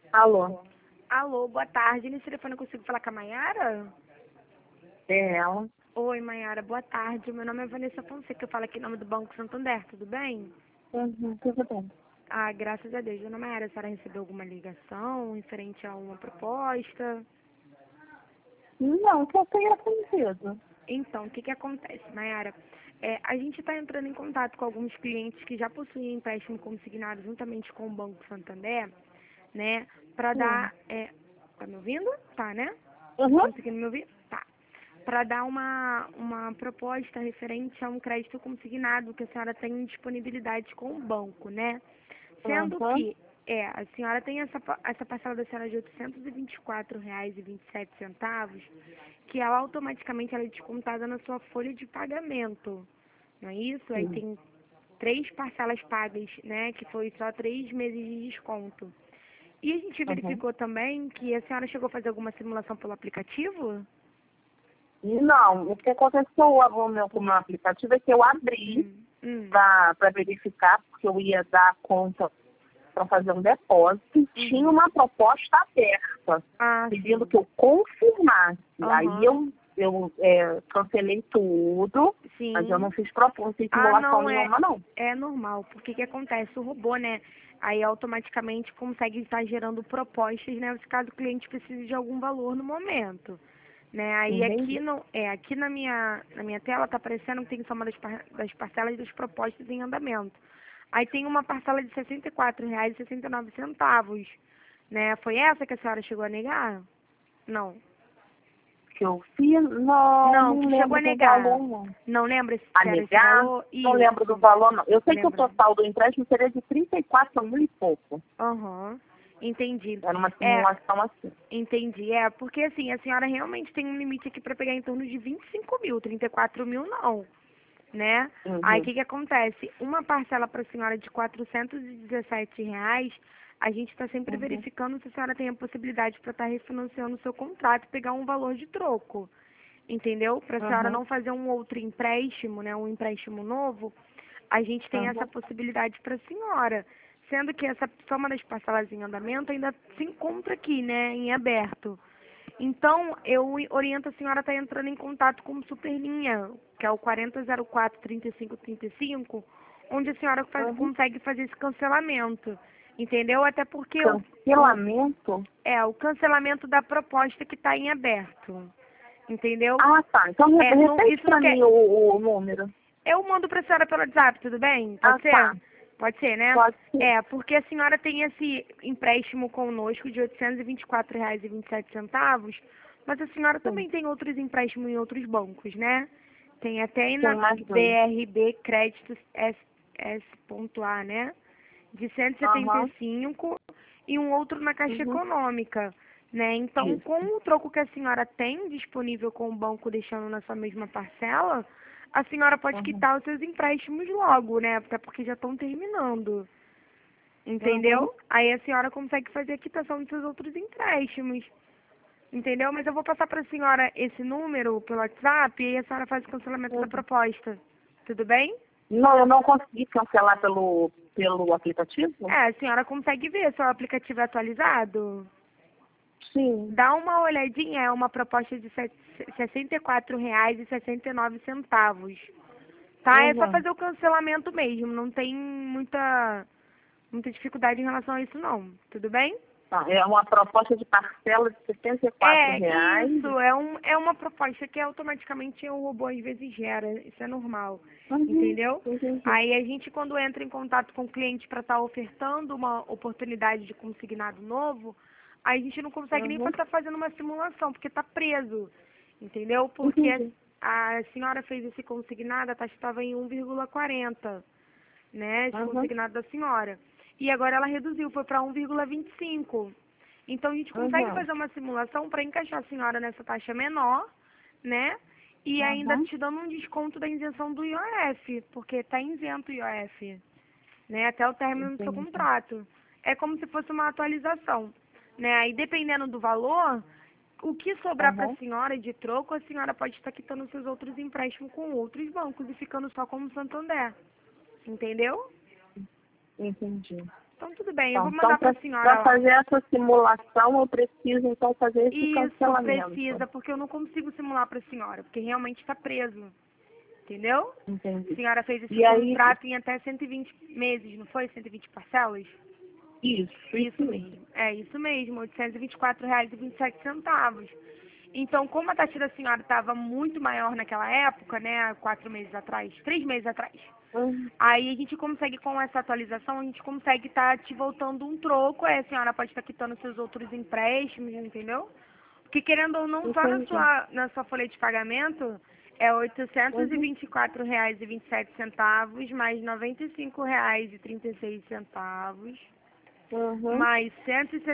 Alô, Alô, boa tarde. Nesse telefone eu consigo falar com a Mayara? é ela. Oi, Mayara, boa tarde. Meu nome é Vanessa Fonseca, eu falo aqui em nome do Banco Santander, tudo bem? Tudo bem. Ah, graças a Deus. Dona Mayara, a senhora recebeu alguma ligação referente a uma proposta? Não, que eu tenho aprendido. Então, o que que acontece, Mayara? A gente está entrando em contato com alguns clientes que já possuem empréstimo consignado juntamente com o Banco Santander, né? Para Sim. dar... tá me ouvindo? Tá, né? Uhum. Conseguindo me ouvir? Tá. Para dar uma proposta referente a um crédito consignado que a senhora tem disponibilidade com o banco, né? Sendo Uhum. que a senhora tem essa parcela da senhora de R$ 824,27, que ela automaticamente ela é descontada na sua folha de pagamento, não é isso? Aí Sim. tem 3 parcelas pagas, né? Que foi só 3 meses de desconto. E a gente Uhum. verificou também que a senhora chegou a fazer alguma simulação pelo aplicativo? Não, o que aconteceu o meu com o meu aplicativo é que eu abri Hum, hum, para verificar, porque eu ia dar conta para fazer um depósito, e tinha uhum. uma proposta aberta, Ah, pedindo sim. que eu confirmasse. Aí Aham. eu cancelei tudo, mas eu não Sim. fiz proposta de Ah, simulação não, nenhuma, não. é normal. Porque que acontece? O robô, né? Aí automaticamente consegue estar gerando propostas, né? Caso o cliente precise de algum valor no momento. Né? Aí aqui Entendi. no, aqui na minha tela tá aparecendo que tem soma das parcelas das propostas em andamento. Aí tem uma parcela de R$ 64,69, né? Foi essa que a senhora chegou a negar? Não. Que eu fiz, não, Não, não que chegou lembro a do negar. valor, não. Não lembra A se era esse negar, valor? não lembro do Isso. valor, não. Eu sei que o Lembra? total do empréstimo seria de 34 mil e pouco. Aham. Entendi. Era uma É, simulação assim. entendi. Porque assim, a senhora realmente tem um limite aqui para pegar em torno de 25 mil, 34 mil não, né? Aí o Uhum, que que acontece? Uma parcela para a senhora de R$ 417, a gente está sempre uhum, verificando se a senhora tem a possibilidade para estar refinanciando o seu contrato e pegar um valor de troco. Entendeu? Para a senhora uhum, não fazer um outro empréstimo, né? Um empréstimo novo, a gente tem essa uhum, possibilidade para a senhora. Sendo que essa soma das parcelas em andamento ainda se encontra aqui, né? Em aberto. Então, eu oriento a senhora a estar entrando em contato com o Superlinha, que é o 4004-3535, onde a senhora uhum. consegue fazer esse cancelamento. Entendeu? Até porque Cancelamento? o cancelamento da proposta que está em aberto. Entendeu? Ah, tá. Então Não, repete isso não para mim quer. o número. Eu mando para a senhora pelo WhatsApp, tudo bem? Ah, Pode tá. ser? Pode ser, né? Pode ser. Porque a senhora tem esse empréstimo conosco de R$ 824,27, mas a senhora Sim. também tem outros empréstimos em outros bancos, né? Tem até aí Tem na mais dois. BRB Créditos S.A, né? De cento e setenta e Aham. cinco e um outro na Caixa Uhum. Econômica, né? Então, Isso. com o troco que a senhora tem disponível com o banco deixando na sua mesma parcela, a senhora pode Uhum. quitar os seus empréstimos logo, né? Até porque já estão terminando, Uhum. entendeu? Aí a senhora consegue fazer a quitação dos seus outros empréstimos, entendeu? Mas eu vou passar para a senhora esse número pelo WhatsApp e aí a senhora faz o cancelamento da Uhum. proposta, tudo bem? Não, eu não consegui cancelar pelo aplicativo? A senhora consegue ver se o aplicativo é atualizado? Sim. Dá uma olhadinha, é uma proposta de R$ 64,69. Tá? É só Uhum. fazer o cancelamento mesmo, não tem muita dificuldade em relação a isso não, tudo bem? Tá, é uma proposta de parcela de R$ 64. Isso, é uma proposta que automaticamente o robô às vezes gera, isso é normal, Uhum. entendeu? Entendi. Aí a gente quando entra em contato com o cliente para estar ofertando uma oportunidade de consignado novo, aí a gente não consegue nem Uhum. estar fazendo uma simulação, porque está preso, entendeu? Porque Entendi. a senhora fez esse consignado, a taxa estava em 1,40, né, esse Uhum. consignado da senhora. E agora ela reduziu, foi para 1,25. Então a gente consegue Uhum. fazer uma simulação para encaixar a senhora nessa taxa menor, né? E ainda Uhum. te dando um desconto da isenção do IOF, porque está isento o IOF, né? Até o término do seu Entendi. contrato. É como se fosse uma atualização, né? Aí dependendo do valor, o que sobrar para a Uhum. senhora de troco, a senhora pode estar quitando seus outros empréstimos com outros bancos e ficando só como Santander. Entendeu? Entendi. Então, tudo bem, eu Então, vou mandar para a senhora para lá. fazer essa simulação, eu preciso, então, fazer esse Isso, cancelamento. precisa, porque eu não consigo simular para a senhora, porque realmente está preso. Entendeu? A Entendi. senhora fez esse E aí, contrato em até 120 meses, não foi? 120 parcelas? isso Mesmo. É isso mesmo, R$ 824,27. Então, como a taxa da senhora estava muito maior naquela época, né, 4 meses atrás, 3 meses atrás, Uhum. aí a gente consegue, com essa atualização, a gente consegue estar te voltando um troco, aí a senhora pode estar quitando seus outros empréstimos, entendeu? Porque querendo ou não, só Entendi. na sua folha de pagamento é R$ Uhum. 824,27 mais R$ 95,36 Uhum. mais R$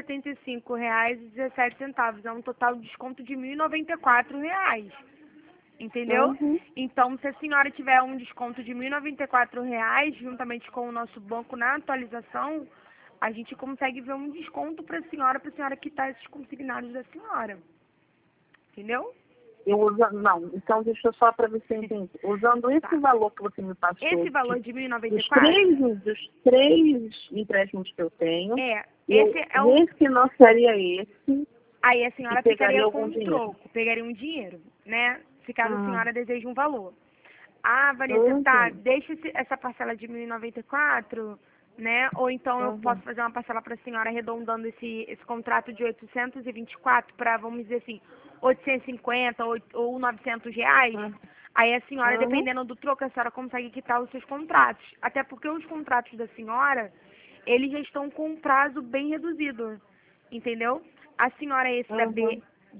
175,17. É um total de desconto de R$ 1.094. Entendeu? Uhum. Então, se a senhora tiver um desconto de R$ 1.094, juntamente com o nosso banco na atualização, a gente consegue ver um desconto para a senhora quitar esses consignados da senhora. Entendeu? Não, então deixa eu só para você entender. Usando esse Tá. valor que você me passou, Esse valor de dos 1.094, três empréstimos que eu tenho, esse é o... refinanciaria esse Aí a e senhora pegaria ficaria com algum um dinheiro. troco, pegaria um dinheiro, né? Se caso a Ah, senhora deseja um valor. Ah, Vanessa, tá, uhum. deixa essa parcela de 1.094, né? Ou então eu posso Uhum. fazer uma parcela para a senhora arredondando esse contrato de 824 para, vamos dizer assim, 850 ou R$ 900. Uhum. Aí a senhora, Uhum. dependendo do troco, a senhora consegue quitar os seus contratos. Até porque os contratos da senhora, eles já estão com um prazo bem reduzido, entendeu? A senhora, esse da Uhum.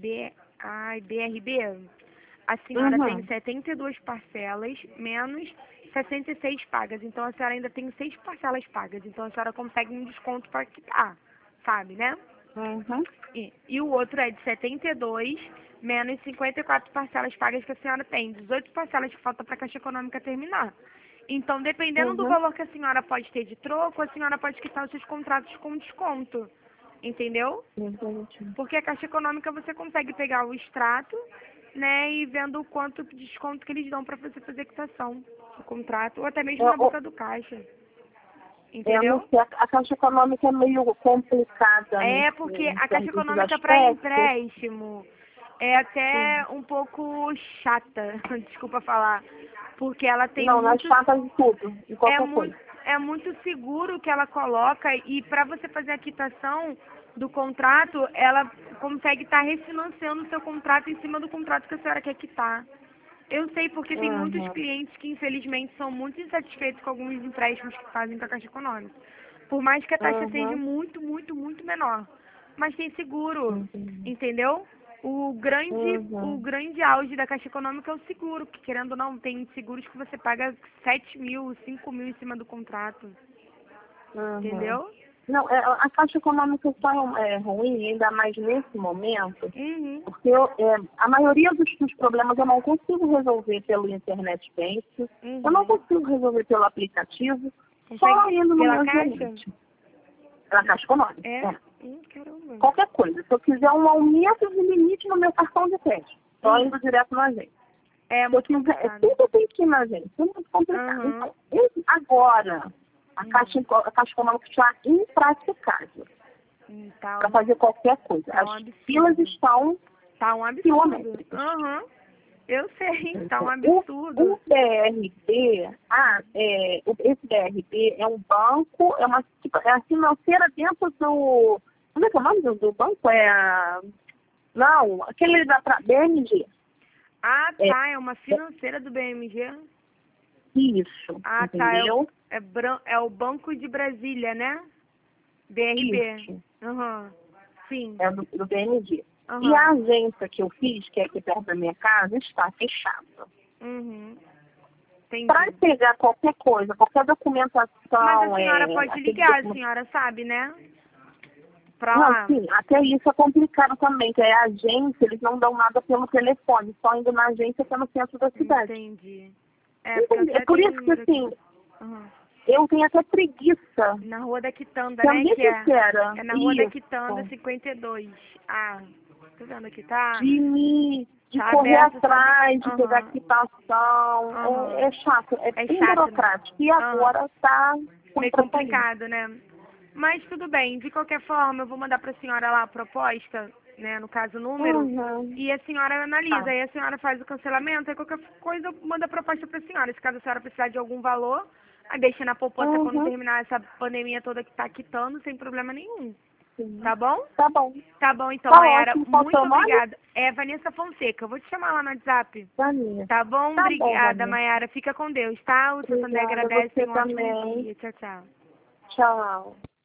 BRB, a senhora tem Uhum. 72 parcelas menos 66 pagas. Então a senhora ainda tem 6 parcelas pagas. Então a senhora consegue um desconto para quitar, sabe, né? Uhum. E o outro é de 72 menos 54 parcelas pagas que a senhora tem. 18 parcelas que falta para a Caixa Econômica terminar. Então, dependendo do Uhum. valor que a senhora pode ter de troco, a senhora pode quitar os seus contratos com desconto. Entendeu? Entendi. Porque a Caixa Econômica você consegue pegar o extrato, né, e vendo o quanto de desconto que eles dão para você fazer quitação do contrato, ou até mesmo na boca do caixa. Eu não Entendeu? sei, a Caixa Econômica é meio complicada É porque em a Caixa certos Econômica para aspectos. empréstimo é até um pouco chata, desculpa falar, porque ela tem Não, nas muito chatas de tudo, de é qualquer muito coisa. é muito seguro que ela coloca e para você fazer a quitação do contrato, ela consegue estar refinanciando o seu contrato em cima do contrato que a senhora quer quitar. Eu sei porque tem muitos Uhum. clientes que infelizmente são muito insatisfeitos com alguns empréstimos que fazem com a Caixa Econômica. Por mais que a taxa seja Uhum. muito, muito, muito menor. Mas tem seguro, Entendi. entendeu? O Uhum. grande auge da Caixa Econômica é o seguro, porque querendo ou não, tem seguros que você paga 7 mil, 5 mil em cima do contrato. Uhum. Entendeu? Não, a Caixa Econômica só é ruim, ainda mais nesse momento, Uhum. porque a maioria dos problemas eu não consigo resolver pelo internet banking, eu não Uhum. consigo resolver pelo aplicativo, só Consegue indo no pela meu Caixa? gerente. Pela Caixa Econômica. É? É. Caramba. Qualquer coisa. Se eu quiser um aumento de limite no meu cartão de crédito, só indo direto na agência. É Se eu muito quiser, complicado. tudo tem que ir na agência. É muito complicado. Aham. Então, agora, a Caixa Econômica está impraticável Tá para fazer qualquer coisa. tá As um filas absurdo. estão Tá um absurdo. quilométricas. Aham. Eu sei, tá um Então, o absurdo. BRB, esse BRB é um banco, é a financeira dentro do. Como é que é o nome do banco? Não, aquele da BMG. Ah, É, tá, é uma é financeira do BMG. isso, Ah, tá, entendeu? é o Banco de Brasília, né? BRB. Isso, Aham. Sim. é do BMG. E a Aham. agência que eu fiz, que é aqui perto da minha casa, está fechada. Uhum. Para Entendi. pegar qualquer coisa, qualquer Mas a documentação, senhora pode aquele ligar, a documento. senhora sabe, né? Pra Não, lá. sim, até isso é complicado também, que a agência, eles não dão nada pelo telefone, só indo na agência que é no centro da cidade. Entendi. É, porque eu Entendi. É até por tenho isso que, uns aqui. assim, Aham. eu tenho até preguiça, Na Rua da Quitanda, sendo né? bem Que sincera, é na Rua da Quitanda, isso, 52. Ah, tô vendo aqui, tá? de Tá correr aberto, sabe? atrás, de pegar Aham. quitação, Aham. é chato, é É bem chato, né? burocrático. E Aham. agora está Meio contra sair. complicado, né? Mas tudo bem, de qualquer forma, eu vou mandar para a senhora lá a proposta, né, no caso o número, e a senhora analisa, aí a senhora faz o cancelamento, aí qualquer coisa eu mando a proposta para a senhora. Se caso a senhora precisar de algum valor, aí deixa na poupança quando terminar essa pandemia toda que tá quitando, sem problema nenhum. Sim. Tá bom? Tá bom. Tá bom, então, Tá Mayara, ótimo. Qual muito seu nome? obrigada. É Vanessa Fonseca, eu vou te chamar lá no WhatsApp. Vanessa. Tá bom? Tá bom, Obrigada, Vanessa. Mayara. Fica com Deus, tá? O Santander Obrigada, agradece, você tenha um ótimo também. dia. Tchau, tchau. Tchau.